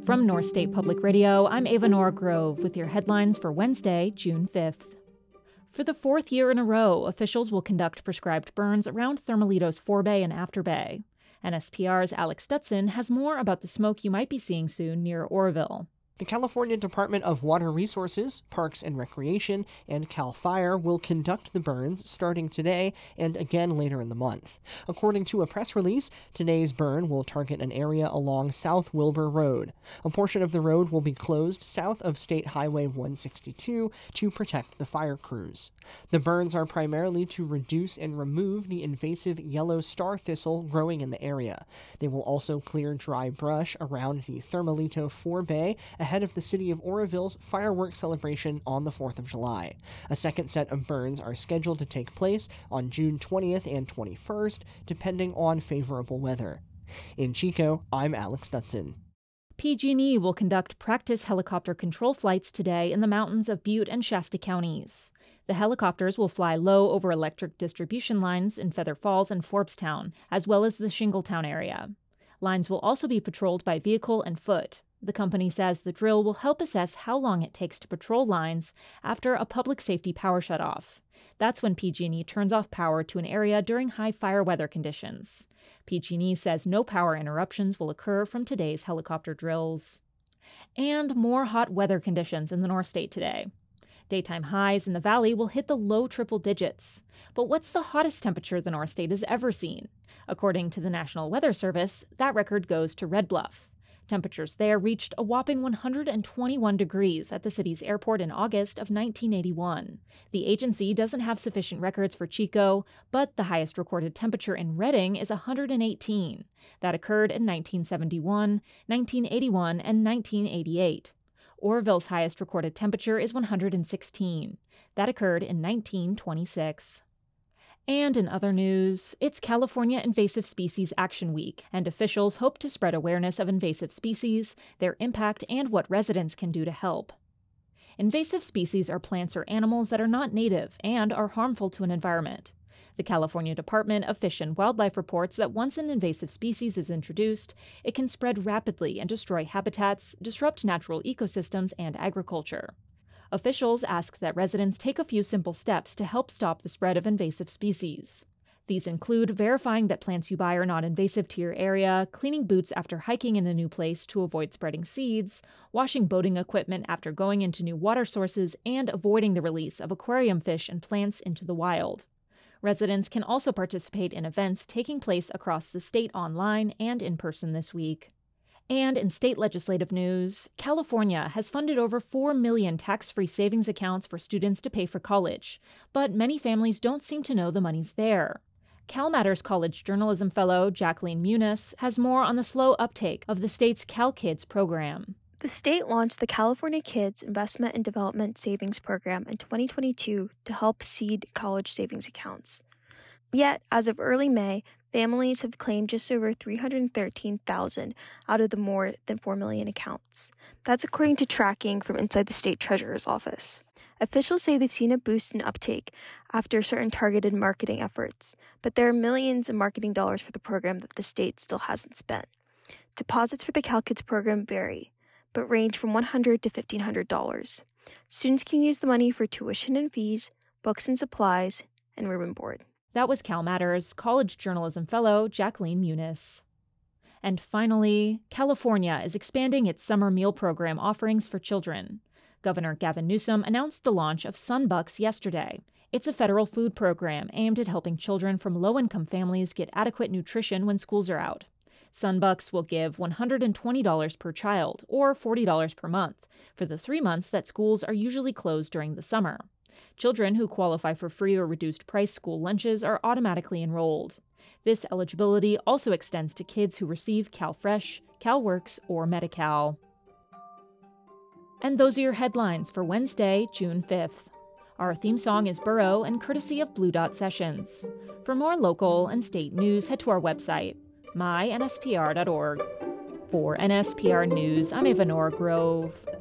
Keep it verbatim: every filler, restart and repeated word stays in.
From North State Public Radio, I'm Ava Nora Grove with your headlines for Wednesday, June fifth. For the fourth year in a row, officials will conduct prescribed burns around Thermalito's forebay and afterbay. N S P R's Alex Stutson has more about the smoke you might be seeing soon near Oroville. The California Department of Water Resources, Parks and Recreation, and CAL FIRE will conduct the burns starting today and again later in the month. According to a press release, today's burn will target an area along South Wilbur Road. A portion of the road will be closed south of State Highway one sixty-two to protect the fire crews. The burns are primarily to reduce and remove the invasive yellow star thistle growing in the area. They will also clear dry brush around the Thermalito forebay ahead of the city of Oroville's fireworks celebration on the fourth of July. A second set of burns are scheduled to take place on June twentieth and twenty-first, depending on favorable weather. In Chico, I'm Alex Stutson. P G and E will conduct practice helicopter control flights today in the mountains of Butte and Shasta counties. The helicopters will fly low over electric distribution lines in Feather Falls and Forbstown, as well as the Shingletown area. Lines will also be patrolled by vehicle and foot. The company says the drill will help assess how long it takes to patrol lines after a public safety power shutoff. That's when P G and E turns off power to an area during high fire weather conditions. P G and E says no power interruptions will occur from today's helicopter drills. And more hot weather conditions in the North State today. Daytime highs in the valley will hit the low triple digits. But what's the hottest temperature the North State has ever seen? According to the National Weather Service, that record goes to Red Bluff. Temperatures there reached a whopping one hundred twenty-one degrees at the city's airport in August of nineteen eighty-one. The agency doesn't have sufficient records for Chico, but the highest recorded temperature in Redding is one hundred eighteen. That occurred in nineteen seventy-one, nineteen eighty-one, and nineteen eighty-eight. Oroville's highest recorded temperature is one hundred sixteen. That occurred in nineteen twenty-six. And in other news, it's California Invasive Species Action Week, and officials hope to spread awareness of invasive species, their impact, and what residents can do to help. Invasive species are plants or animals that are not native and are harmful to an environment. The California Department of Fish and Wildlife reports that once an invasive species is introduced, it can spread rapidly and destroy habitats, disrupt natural ecosystems, and agriculture. Officials ask that residents take a few simple steps to help stop the spread of invasive species. These include verifying that plants you buy are not invasive to your area, cleaning boots after hiking in a new place to avoid spreading seeds, washing boating equipment after going into new water sources, and avoiding the release of aquarium fish and plants into the wild. Residents can also participate in events taking place across the state online and in person this week. And in state legislative news, California has funded over four million tax-free savings accounts for students to pay for college, but many families don't seem to know the money's there. CalMatters College Journalism Fellow Jacqueline Muniz has more on the slow uptake of the state's CalKids program. The state launched the California Kids Investment and Development Savings Program in twenty twenty-two to help seed college savings accounts. Yet, as of early May, families have claimed just over three hundred thirteen thousand out of the more than four million accounts. That's according to tracking from inside the state treasurer's office. Officials say they've seen a boost in uptake after certain targeted marketing efforts, but there are millions in marketing dollars for the program that the state still hasn't spent. Deposits for the CalKids program vary, but range from one hundred dollars to fifteen hundred dollars. Students can use the money for tuition and fees, books and supplies, and room and board. That was CalMatters College Journalism Fellow Jacqueline Muniz. And finally, California is expanding its summer meal program offerings for children. Governor Gavin Newsom announced the launch of Sunbucks yesterday. It's a federal food program aimed at helping children from low-income families get adequate nutrition when schools are out. Sunbucks will give one hundred twenty dollars per child, or forty dollars per month, for the three months that schools are usually closed during the summer. Children who qualify for free or reduced price school lunches are automatically enrolled. This eligibility also extends to kids who receive CalFresh, CalWorks, or Medi-Cal. And those are your headlines for Wednesday, June fifth. Our theme song is Burrow and courtesy of Blue Dot Sessions. For more local and state news, head to our website, my N S P R dot org. For N S P R News, I'm Ava Nora Grove.